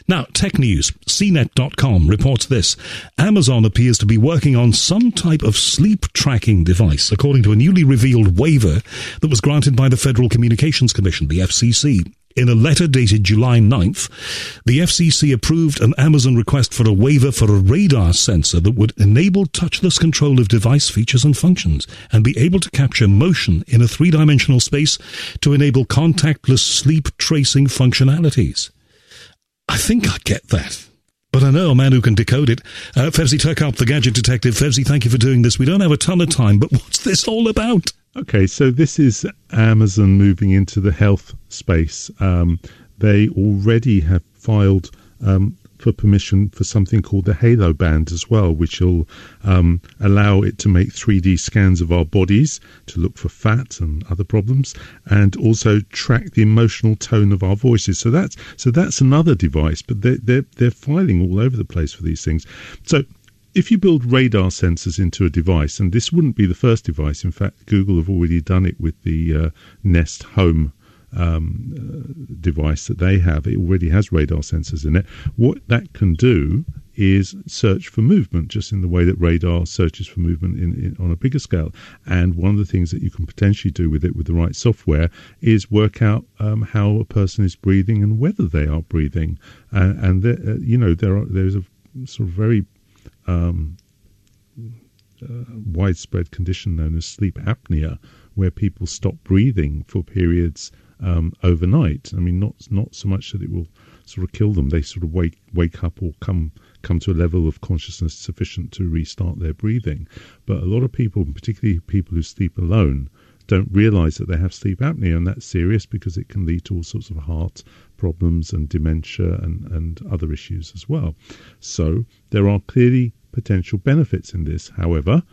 Now, tech news. CNET.com reports this. Amazon appears to be working on some type of sleep tracking device, according to a newly revealed waiver that was granted by the Federal Communications Commission, the FCC. In a letter dated July 9th, the FCC approved an Amazon request for a waiver for a radar sensor that would enable touchless control of device features and functions and be able to capture motion in a three-dimensional space to enable contactless sleep tracing functionalities. I think I get that, but I know a man who can decode it. Fevzi Turkop, the Gadget Detective. Fevzi, thank you for doing this. We don't have a ton of time, but what's this all about? Okay, so this is Amazon moving into the health space. They already have filed for permission for something called the Halo Band as well, which will allow it to make 3D scans of our bodies to look for fat and other problems, and also track the emotional tone of our voices. So that's another device, but they're filing all over the place for these things. So if you build radar sensors into a device, and this wouldn't be the first device, in fact, Google have already done it with the Nest Home device that they have. It already has radar sensors in it. What that can do is search for movement, just in the way that radar searches for movement on a bigger scale. And one of the things that you can potentially do with it, with the right software, is work out how a person is breathing and whether they are breathing. There's a sort of very widespread condition known as sleep apnea, where people stop breathing for periods overnight. I mean, not so much that it will sort of kill them. They sort of wake up or come to a level of consciousness sufficient to restart their breathing. But a lot of people, particularly people who sleep alone, don't realize that they have sleep apnea, and that's serious because it can lead to all sorts of heart problems and dementia and other issues as well. So there are clearly potential benefits in this. However,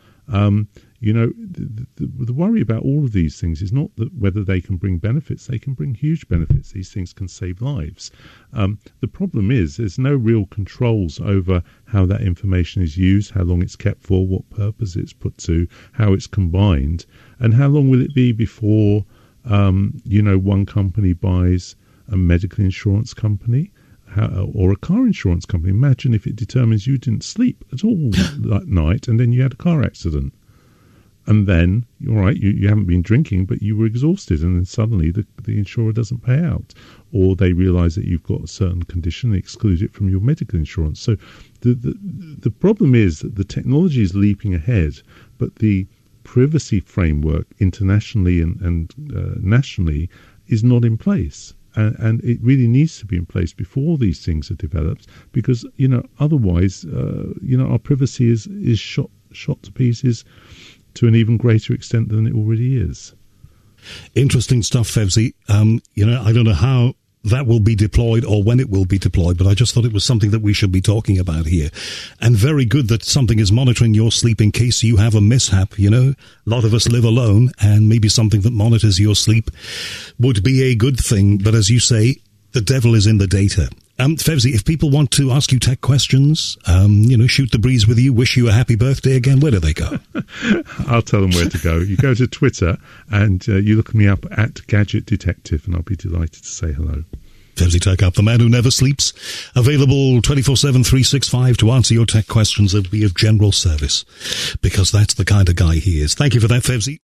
the worry about all of these things is not that whether they can bring benefits. They can bring huge benefits. These things can save lives. The problem is there's no real controls over how that information is used, how long it's kept for, what purpose it's put to, how it's combined, and how long will it be before one company buys a medical insurance company or a car insurance company. Imagine if it determines you didn't sleep at all that night and then you had a car accident. And then, you're right, you haven't been drinking, but you were exhausted, and then suddenly the insurer doesn't pay out. Or they realise that you've got a certain condition and exclude it from your medical insurance. So the problem is that the technology is leaping ahead, but the privacy framework internationally and nationally is not in place. And it really needs to be in place before these things are developed, because otherwise our privacy is shot to pieces to an even greater extent than it already is. Interesting stuff, Fevzi. I don't know how that will be deployed or when it will be deployed, but I just thought it was something that we should be talking about here. And very good that something is monitoring your sleep in case you have a mishap. A lot of us live alone, and maybe something that monitors your sleep would be a good thing. But as you say, the devil is in the data. Fevzi, if people want to ask you tech questions, shoot the breeze with you, wish you a happy birthday again, where do they go? I'll tell them where to go. You go to Twitter and you look me up at Gadget Detective, and I'll be delighted to say hello. Fevzi Turkop, the man who never sleeps, available 24/7, 365 to answer your tech questions and be of general service, because that's the kind of guy he is. Thank you for that, Fevzi.